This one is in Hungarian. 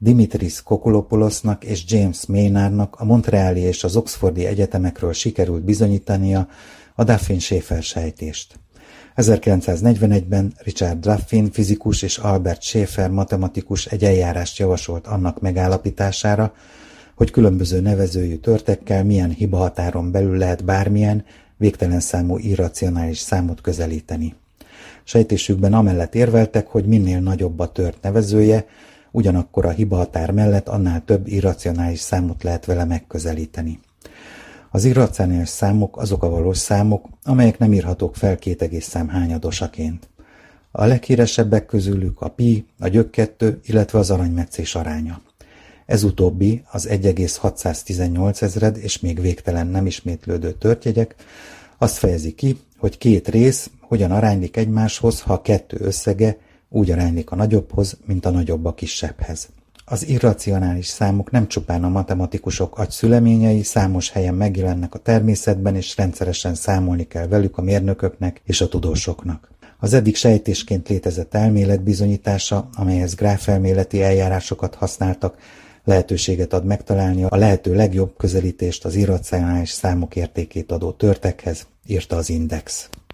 Dimitris Kokolopoulos-nak és James Maynardnak a Montreali és az Oxfordi egyetemekről sikerült bizonyítania a Duffin-Schaeffer sejtést. 1941-ben Richard Duffin fizikus és Albert Schaeffer matematikus egy eljárást javasolt annak megállapítására, hogy különböző nevezőjű törtekkel milyen hibahatáron belül lehet bármilyen, végtelen számú irracionális számot közelíteni. Sejtésükben amellett érveltek, hogy minél nagyobb a tört nevezője, ugyanakkor a hibahatár mellett annál több irracionális számot lehet vele megközelíteni. Az irracionális számok azok a valós számok, amelyek nem írhatók fel két egész szám hányadosaként. A leghíresebbek közülük a pi, a gyökkettő, illetve az aranymetszés aránya. Ez utóbbi, az 1,618 ezred és még végtelen nem ismétlődő törtjegyek azt fejezi ki, hogy két rész hogyan aránylik egymáshoz, ha a kettő összege úgy aránylik a nagyobbhoz, mint a nagyobb a kisebbhez. Az irracionális számok nem csupán a matematikusok agyszüleményei, számos helyen megjelennek a természetben, és rendszeresen számolni kell velük a mérnököknek és a tudósoknak. Az eddig sejtésként létezett elmélet bizonyítása, amelyhez gráfelméleti eljárásokat használtak, lehetőséget ad megtalálni a lehető legjobb közelítést az irracionális számok értékét adó törtekhez, írta az Index.